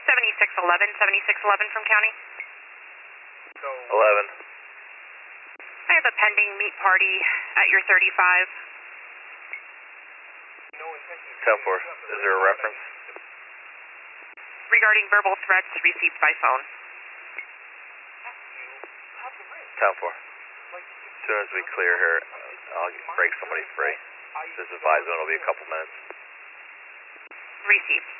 7611 from county. 11. I have a pending meet party at your 35. 10-4. Is there a reference? Regarding verbal threats received by phone. 10-4. As soon as we clear here, I'll break somebody free. This is 5 zone, it'll be a couple minutes. Received.